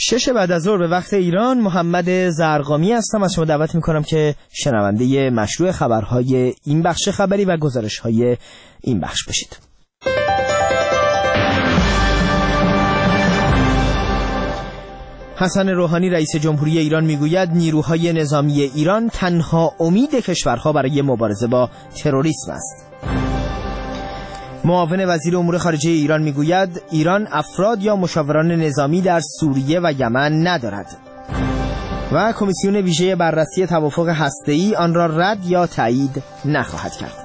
6 بعد از ظهر به وقت ایران. محمد زرقامی هستم. از شما دعوت میکنم که شنونده مشروع خبرهای این بخش خبری و گزارشهای این بخش باشید. حسن روحانی رئیس جمهوری ایران میگوید نیروهای نظامی ایران تنها امید کشورها برای مبارزه با تروریسم است. معاون وزیر امور خارجه ایران میگوید ایران افراد یا مشاوران نظامی در سوریه و یمن ندارد. و کمیسیون ویژه بررسی توافق هسته‌ای آن را رد یا تایید نخواهد کرد.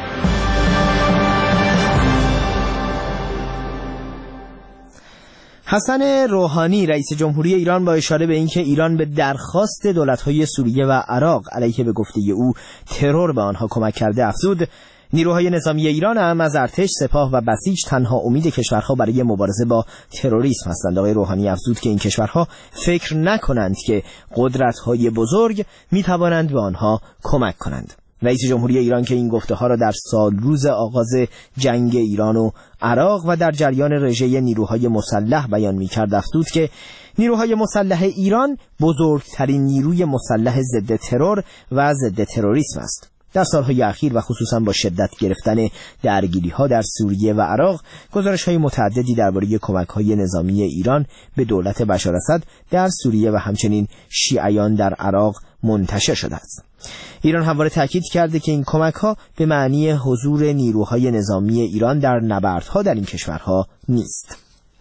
حسن روحانی رئیس جمهوری ایران با اشاره به اینکه ایران به درخواست دولت‌های سوریه و عراق علیه به گفته او ترور به آنها کمک کرده افزود نیروهای نظامی ایران هم از ارتش، سپاه و بسیج تنها امید کشورها برای مبارزه با تروریسم هستند. آقای روحانی افزود که این کشورها فکر نکنند که قدرت‌های بزرگ می‌توانند به آنها کمک کنند. رئیس جمهوری ایران که این گفته‌ها را در سالروز آغاز جنگ ایران و عراق و در جریان رژه نیروهای مسلح بیان می‌کرد افزود که نیروهای مسلح ایران بزرگترین نیروی مسلح ضد ترور و ضد تروریسم است. در سالهای اخیر و خصوصا با شدت گرفتن درگیری‌ها در سوریه و عراق گزارش‌های متعددی درباره کمک‌های نظامی ایران به دولت بشار اسد در سوریه و همچنین شیعیان در عراق منتشر شده است. ایران همواره تاکید کرده که این کمک‌ها به معنی حضور نیروهای نظامی ایران در نبردها در این کشورها نیست.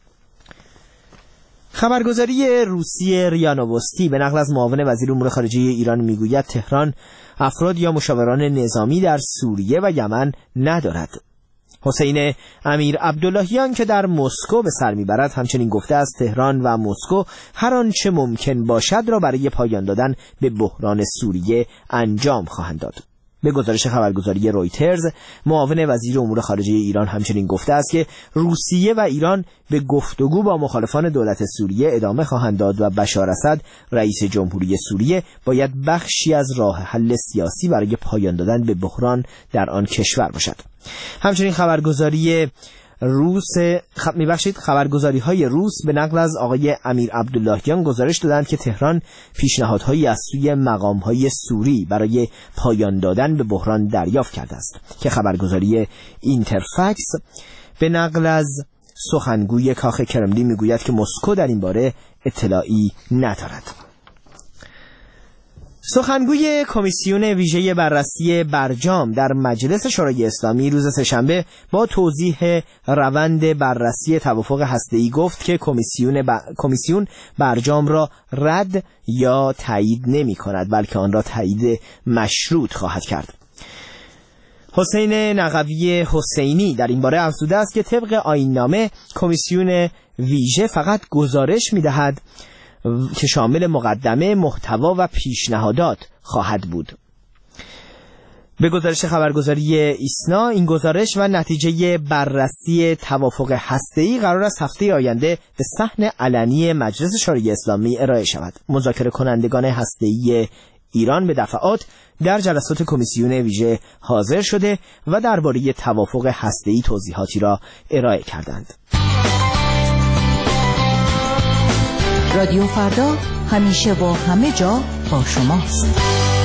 خبرگزاری روسی ریا نووستی به نقل از معاون وزیر امور خارجه ایران میگوید تهران افراد یا مشاوران نظامی در سوریه و یمن ندارد. حسین امیر عبداللهیان که در مسکو به سر میبرد همچنین گفته است تهران و مسکو هر آنچه ممکن باشد را برای پایان دادن به بحران سوریه انجام خواهند داد. به گزارش خبرگزاری رویترز معاون وزیر امور خارجه ایران همچنین گفته است که روسیه و ایران به گفتگو با مخالفان دولت سوریه ادامه خواهند داد و بشار اسد رئیس جمهوری سوریه باید بخشی از راه حل سیاسی برای پایان دادن به بحران در آن کشور باشد. همچنین خبرگزاری‌های روس به نقل از آقای امیر عبداللهیان گزارش دادند که تهران پیشنهادهایی از سوی مقام‌های سوری برای پایان دادن به بحران دریافت کرده است که خبرگزاری اینترفکس به نقل از سخنگوی کاخ کرملین میگوید که مسکو در این باره اطلاعی ندارد. سخنگوی کمیسیون ویژه بررسی برجام در مجلس شورای اسلامی روز سه‌شنبه با توضیح روند بررسی توافق هسته‌ای گفت که کمیسیون برجام را رد یا تایید نمی‌کند بلکه آن را تایید مشروط خواهد کرد. حسین نقوی حسینی در این باره افزوده است که طبق آیین‌نامه کمیسیون ویژه فقط گزارش می‌دهد که شامل مقدمه، محتوا و پیشنهادات خواهد بود. به گزارش خبرگزاری ایسنا این گزارش و نتیجه بررسی توافق هسته‌ای قرار است هفته آینده به صحن علنی مجلس شورای اسلامی ارائه شود. مذاکره کنندگان هسته‌ای ایران به دفعات در جلسات کمیسیون ویژه حاضر شده و درباره توافق هسته‌ای توضیحاتی را ارائه کردند. رادیو فردا همیشه و همه جا با شماست.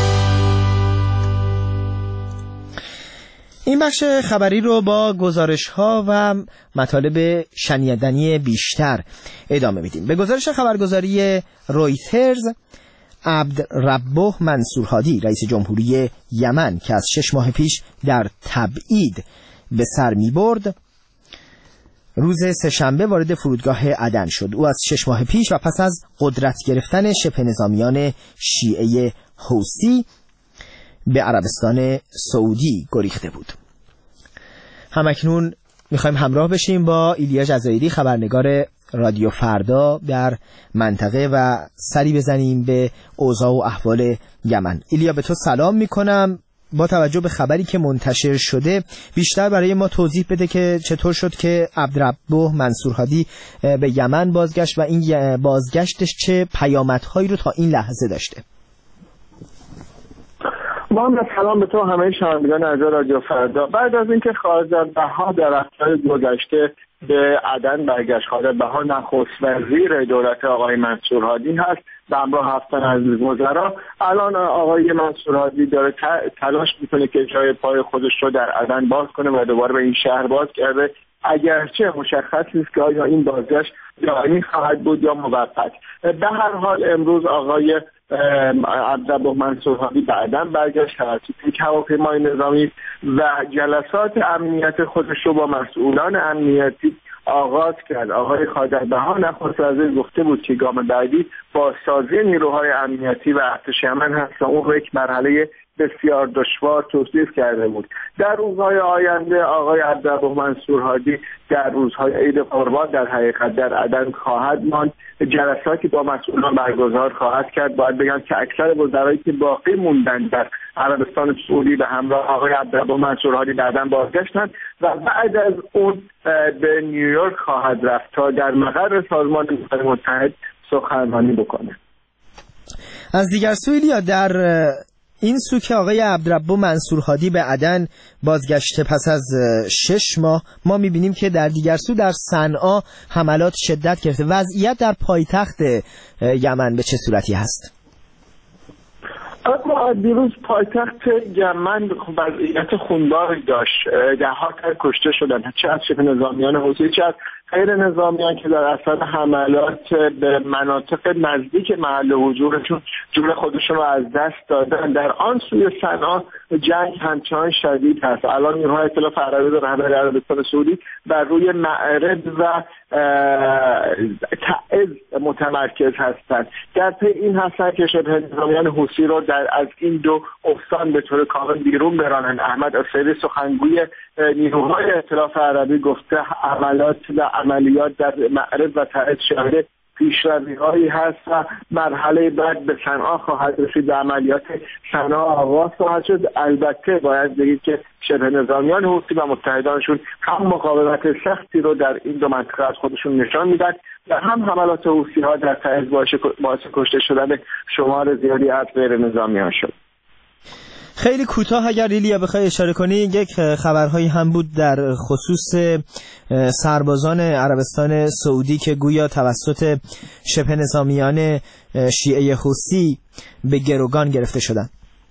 این بخش خبری رو با گزارش‌ها و مطالب شنیدنی بیشتر ادامه میدیم. به گزارش خبرگزاری رویترز عبدالربه منصور هادی رئیس جمهوری یمن که از 6 ماه پیش در تبعید به سر می‌برد روز سه‌شنبه وارد فرودگاه عدن شد. او از 6 ماه پیش و پس از قدرت گرفتن شبه نظامیان شیعه حوثی به عربستان سعودی گریخته بود. همکنون میخوایم همراه بشیم با ایلیا جزایری خبرنگار رادیو فردا در منطقه و سری بزنیم به اوضاع و احوال یمن. ایلیا به تو سلام میکنم. با توجه به خبری که منتشر شده بیشتر برای ما توضیح بده که چطور شد که عبدالربه منصور هادی به یمن بازگشت و این بازگشتش چه پیامدهایی رو تا این لحظه داشته. محمد سلام به تو همه شنوندگان از رادیو فردا. بعد از اینکه خارج از بها در هفته گذشته به عدن برگشت. خالد بها نخست وزیر دولت آقای منصور هادی هست به همراه 7 تن از وزرا. الان آقای منصور هادی داره تلاش میکنه که جای پای خودش رو در عدن باز کنه و دوباره به این شهر باز کرده، اگرچه مشخص نیست که آیا این بازگشت دائمی خواهد بود یا موقت. به هر حال امروز آقای عبدالله منصور هادی به عدن برگشت توسط یک هواپیمای نظامی و جلسات امنیت خودش رو با مسئولان امنیتی آغاز کرد. آقای خادربها نخست وزیر گفته بود که گام بعدی بازسازی نیروهای امنیتی و ارتش یمن هست و اون رو یک مرحله بسیار دشوار توصیف کرده بود. در روزهای آینده آقای عبدالله منصور هادی در روزهای عید قربان در حقیقت در عدن خواهد ماند، جلساتی با مسئولان برگزار خواهد کرد. باید بگم که اکثر وزرایی که باقی موندن در عربستان سعودی به همراه آقای عبدالله منصور هادی در عدن بازگشتند و بعد از اون به نیویورک خواهد رفت تا در مقر سازمان ملل متحد سخنرانی بکنه. از دیگر سوی ایلیا، در این سو که آقای عبدالرب منصور هادی به عدن بازگشته پس از 6 ماه، ما میبینیم که در دیگر سو در صنعا حملات شدت گرفته. وضعیت در پایتخت یمن به چه صورتی هست؟ اما دیروز پایتخت یمن وضعیت خونباری داشت. ده‌ها تن کشته شدن، چه از شبه نظامیان حوثی چه از غیر نظامیان که در اثر حملات به مناطق نزدیک محل حضورشون جون خودشون رو از دست دادن. در آن سوی صنعا جنگ همچنان شدید هست. الان نیروهای ائتلاف عربی به رهبری عربستان سعودی بر روی معرض و تعز متمرکز هستند. در پی این هستند که شبه نظامیان حوثی رو از این دو استان به طور کامل بیرون برانند. احمد السیری سخنگوی نیروهای ائتلاف عربی گفته حملات و عملیات در معرض و تعز شاهد پیشروی‌هایی هست و مرحله بعد به صنعا خواهد رسید و عملیات صنعا آغاز خواهد شد. البته باید بگید که شبه نظامیان حوثی و متحدانشون هم مقاومت سختی رو در این دو منطقه از خودشون نشان میدن و هم حملات حوثی‌ها در تعز باعث کشته شدن شمار زیادی از غیر نظامیان شد. خیلی کوتاه اگر ایلیا بخوای اشاره کنی، یک خبرهایی هم بود در خصوص سربازان عربستان سعودی که گویا توسط شبه نظامیان شیعه حوثی به گروگان گرفته شدند.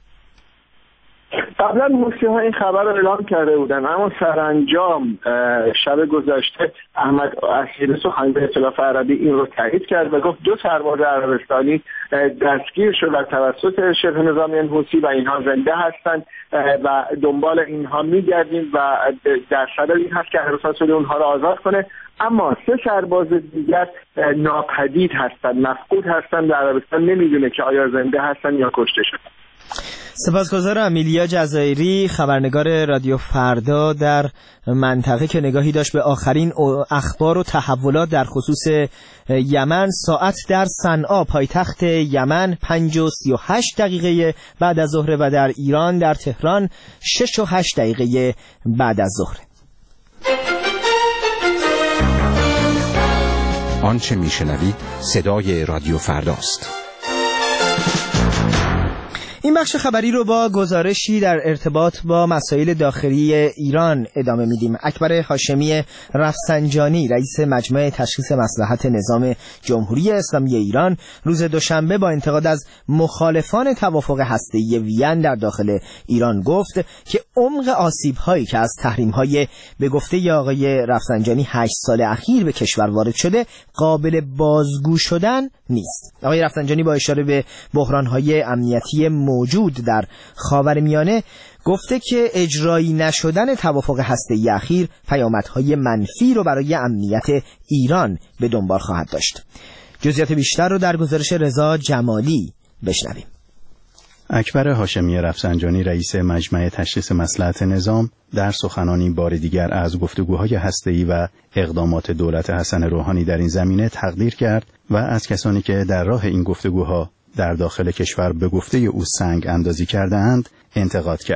قبلا حوثی‌ها این خبر رو اعلام کرده بودن، اما سرانجام شب گذشته احمد السیری سخنگوی ائتلاف عربی این رو تایید کرد و گفت 2 سرباز عربستانی دستگیر شدند توسط شبه نظامیان حوثی و اینها زنده هستند و دنبال اینها میگردیم و در صدد این هست که عربستان سعودی اونها رو آزاد کنه. اما 3 سرباز دیگر ناپدید هستند، مفقود هستند و عربستان نمیدونه که آیا زنده هستند یا کشته شدند. سپاسگزارم. ایلیا جزایری، خبرنگار رادیو فردا در منطقه که نگاهی داشت به آخرین اخبار و تحولات در خصوص یمن. ساعت در صنعا پایتخت یمن 5:38 بعد از ظهر و در ایران در تهران 6:08 بعد از ظهر. آنچه میشنوید صدای رادیو فرداست. این بخش خبری رو با گزارشی در ارتباط با مسائل داخلی ایران ادامه میدیم. اکبر هاشمی رفسنجانی، رئیس مجمع تشخیص مصلحت نظام جمهوری اسلامی ایران، روز دوشنبه با انتقاد از مخالفان توافق هسته‌ای وین در داخل ایران گفت که عمق آسیب‌هایی که از تحریم‌های به گفته آقای رفسنجانی 8 سال اخیر به کشور وارد شده قابل بازگو شدن نیست. آقای رفسنجانی با اشاره به بحران‌های امنیتی موجود در خاورمیانه گفته که اجرایی نشدن توافق هسته‌ای اخیر پیامدهای منفی رو برای امنیت ایران به دنبال خواهد داشت. جزئیات بیشتر رو در گزارش رضا جمالی بشنویم. اکبر هاشمی رفسنجانی، رئیس مجمع تشخیص مصلحت نظام، در سخنانی بار دیگر از گفتگوهای هسته‌ای و اقدامات دولت حسن روحانی در این زمینه تقدیر کرد و از کسانی که در راه این گفتگوها در داخل کشور به گفته او سنگ اندازی کرده اند انتقاد کرد.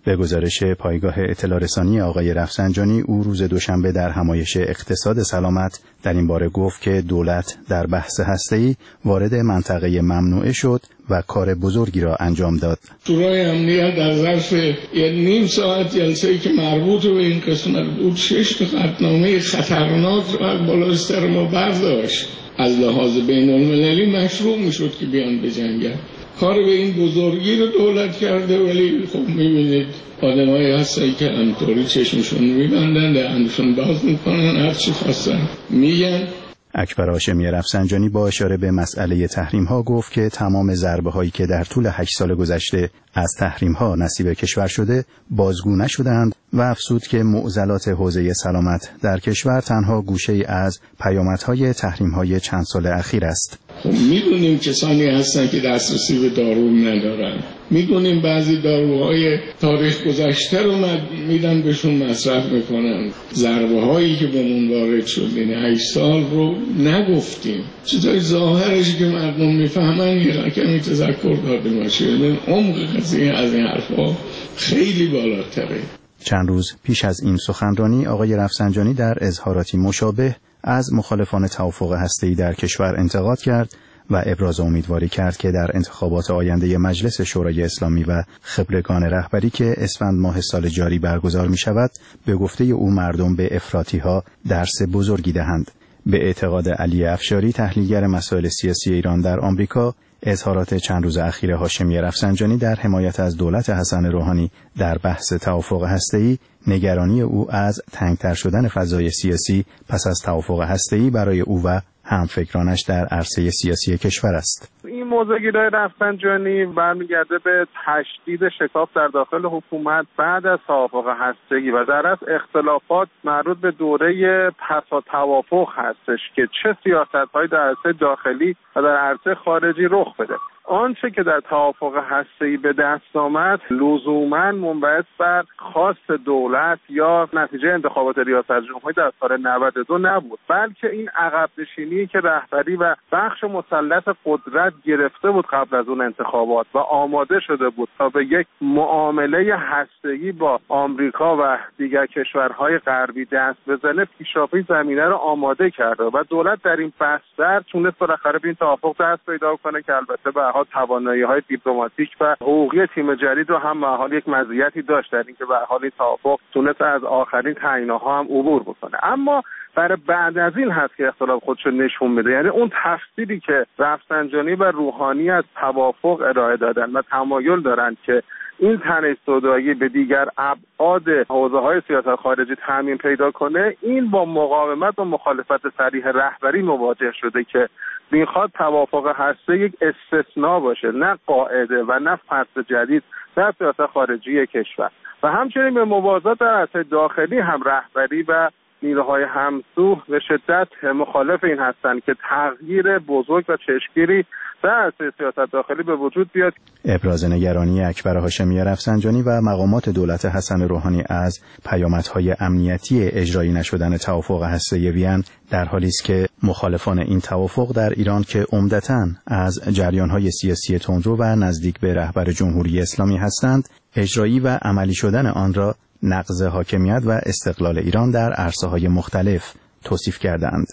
به گزارش پایگاه اطلاع رسانی آقای رفسنجانی، او روز دوشنبه در همایش اقتصاد سلامت در این باره گفت که دولت در بحث هسته‌ای وارد منطقه ممنوعه شد و کار بزرگی را انجام داد. شورای امنیت در ظرف نیم ساعت جلسه‌ای که مربوط به این قسمت بود 6 قطعنامه خطرناک را بالا سر ما برداشت. از لحاظ بین‌المللی مشروع میشد که بیان بجنگن. کار به این بزرگی رو دولت کرده، ولی خب میبینید آدمایی هستن که همطوری چشمشون میبندن، دهنشون باز میکنن، هر چی خواستن میگن. اکبر هاشمی رفسنجانی با اشاره به مسئله تحریم‌ها گفت که تمام ضربه‌هایی که در طول 8 سال گذشته از تحریم‌ها نصیب کشور شده بازگو نشدند و افزود که معضلات حوزه سلامت در کشور تنها گوشه‌ای از پیامدهای تحریم‌های چند سال اخیر است. خب میدونیم کسانی هستن که دسترسی به دارو ندارن، میدونیم بعضی داروهای تاریخ گذشته رو میدن بهشون مصرف میکنن. ضربه هایی که بهمون وارد شد این 8 سال رو نگفتیم، چیزای ظاهرش که مردم میفهمن یه کمی تذکر داده باشه. عمق قضیه از این حرفا خیلی بالاتره. چند روز پیش از این سخنرانی آقای رفسنجانی در اظهاراتی مشابه از مخالفان توافق هسته‌ای در کشور انتقاد کرد و ابراز امیدواری کرد که در انتخابات آینده مجلس شورای اسلامی و خبرگان رهبری که اسفند ماه سال جاری برگزار می شود، به گفته او مردم به افراطی‌ها درس بزرگی دهند. به اعتقاد علی افشاری، تحلیلگر مسائل سیاسی ایران در آمریکا، اظهارات چند روز اخیر هاشمی رفسنجانی در حمایت از دولت حسن روحانی در بحث توافق هسته‌ای، نگرانی او از تنگتر شدن فضای سیاسی پس از توافق هسته‌ای برای او و همفکرانش در عرصه سیاسی کشور است. این موضوع گیرای رفسنجانی برمیگرده به تشدید شکاف در داخل حکومت بعد از توافق هسته‌ای و در اصل اختلافات مربوط به دوره پس از توافق هستش که چه سیاست‌هایی در عرصه داخلی و در عرصه خارجی رخ بده. آنچه که در توافق هسته‌ای به دست آمد لزوماً منبعث بر خواست دولت یا نتیجه انتخابات ریاست جمهوری در سال 92 نبود، بلکه این عقب نشینی که رهبری و بخش مسلط قدرت گرفته بود قبل از اون انتخابات و آماده شده بود تا به یک معامله هسته‌ای با آمریکا و دیگر کشورهای غربی دست بزنه، پیشاپی زمینه رو آماده کرده و دولت در این بستر تونست بالاخره به این توافق دست پیدا کنه که البته به حال توانایی‌های دیپلماتیک و حقوقی تیم جدید رو هم به حال یک مزیتی داشت در اینکه به حال این توافق تونست از آخرین تعیین‌ها هم عبور بکنه. اما برای بعد از این هست که اختلاف خودشو نشون میده، یعنی اون تفسیری که رفسنجانی و روحانی از توافق ارائه دادن و تمایل دارن که این تنش سودایی به دیگر ابعاد حوزه‌های سیاست خارجی تعمیم پیدا کنه، این با مقاومت و مخالفت صریح رهبری مواجه شده که میخواد توافق هسته یک استثناء باشه، نه قاعده و نه فصل جدید در سیاست خارجی کشور. و همچنین به موازات در عرصه داخلی هم رهبری و نیروهای همسو به شدت مخالف این هستند که تغییر بزرگ و چشمگیری در عرصه سیاست داخلی به وجود بیاد. ابراز نگرانی اکبر هاشمی رفسنجانی و مقامات دولت حسن روحانی از پیامدهای امنیتی اجرایی نشدن توافق هسته‌ای وین در حالی است که مخالفان این توافق در ایران که عمدتاً از جریان‌های سیاسی تندرو و نزدیک به رهبر جمهوری اسلامی هستند، اجرایی و عملی شدن آن را نقض حاکمیت و استقلال ایران در عرصه‌های مختلف توصیف کردند.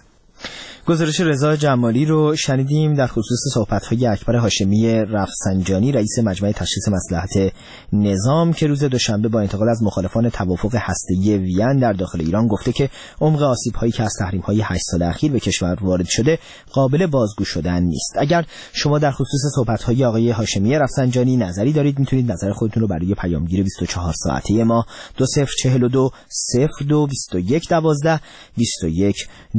گزارش رضا جمالی رو شنیدیم در خصوص صحبت‌های اکبر هاشمی رفسنجانی، رئیس مجمع تشخیص مصلحت نظام، که روز دوشنبه با انتقاد از مخالفان توافق هسته‌ای وین در داخل ایران گفته که عمق آسیب‌هایی که از تحریم‌های 8 سال اخیر به کشور وارد شده قابل بازگو شدن نیست. اگر شما در خصوص صحبت‌های آقای هاشمی رفسنجانی نظری دارید، میتونید نظر خودتون رو برای پیامگیر 24 ساعته ما 2042 02 21 12 21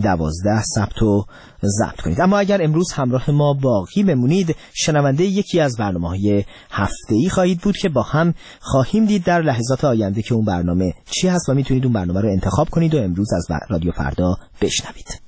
12 ثبت و ضبط کنید. اما اگر امروز همراه ما باقی بمونید، شنونده یکی از برنامه‌های هفته‌ای خواهید بود که با هم خواهیم دید در لحظات آینده که اون برنامه چی هست و میتونید اون برنامه رو انتخاب کنید و امروز از رادیو فردا بشنوید.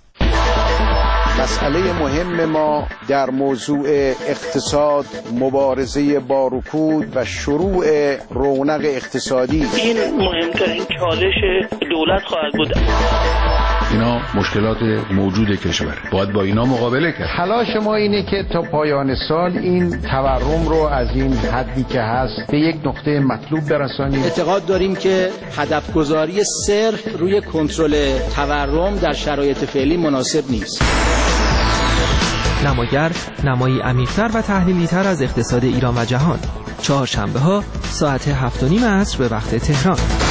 مسئله مهم ما در موضوع اقتصاد، مبارزه با رکود و شروع رونق اقتصادی، این مهمترین چالش دولت خواهد بود. اینا مشکلات موجود کشور، باید با اینا مقابله کرد. تلاش ما اینه که تا پایان سال این تورم رو از این حدی که هست به یک نقطه مطلوب برسانیم. اعتقاد داریم که هدف گذاری صرف روی کنترل تورم در شرایط فعلی مناسب نیست. نماگر نمایی عمیق‌تر و تحلیلی‌تر از اقتصاد ایران و جهان. چهارشنبه‌ها ساعت 7:30 عصر به وقت تهران.